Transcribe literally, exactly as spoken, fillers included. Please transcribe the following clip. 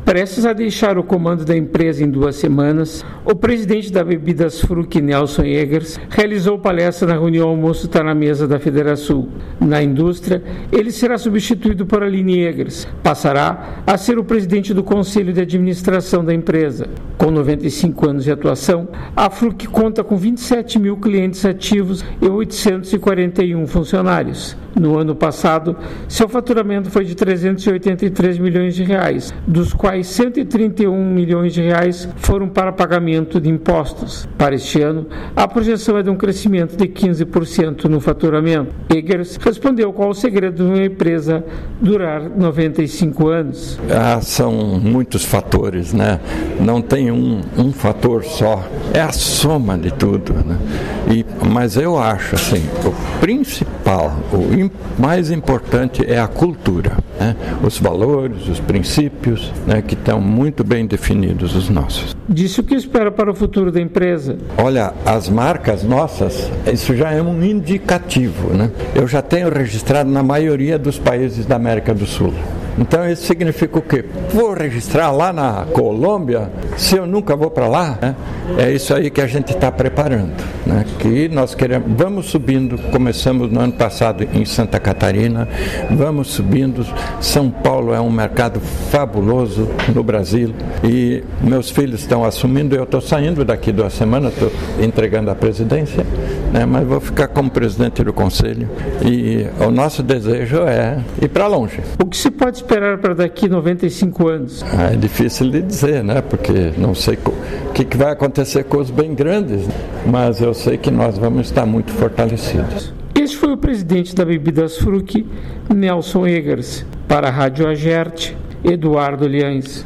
Prestes a deixar o comando da empresa em duas semanas, o presidente da Bebidas Fruc, Nelson Eggers, realizou palestra na reunião Almoço Tá na Mesa da Federação. Na indústria, ele será substituído por Aline Eggers. Passará a ser o presidente do Conselho de Administração da empresa. Com noventa e cinco anos de atuação, a Fruc conta com vinte e sete mil clientes ativos e oitocentos e quarenta e um funcionários. No ano passado, seu faturamento foi de trezentos e oitenta e três milhões de reais, dos quais cento e trinta e um milhões de reais foram para pagamento de impostos. Para este ano, a projeção é de um crescimento de quinze por cento no faturamento. Eggers respondeu qual o segredo de uma empresa durar noventa e cinco anos. Ah, são muitos fatores, né? Não tem um, um fator só, é a soma de tudo, né? E, mas eu acho assim, o principal, o mais importante é a cultura, né? Os valores, os princípios, né, que estão muito bem definidos os nossos. Disse o que espera para o futuro da empresa. Olha, as marcas nossas, isso já é um indicativo, né? Eu já tenho registrado na maioria dos países da América do Sul. Então isso significa o quê? Vou registrar lá na Colômbia, se eu nunca vou para lá, né? É isso aí que a gente está preparando, né? Que nós queremos, vamos subindo, começamos no ano passado em Santa Catarina, vamos subindo, São Paulo é um mercado fabuloso no Brasil e meus filhos estão assumindo, eu estou saindo daqui duas semanas, estou entregando a presidência, né? Mas vou ficar como presidente do conselho e o nosso desejo é ir para longe. O que se pode esperar para daqui noventa e cinco anos? Ah, é difícil de dizer, né? Porque não sei o que, que vai acontecer com os bem grandes, mas eu sei que nós vamos estar muito fortalecidos. Este foi o presidente da Bebidas Fruc, Nelson Eggers. Para a Rádio Agerte, Eduardo Liães.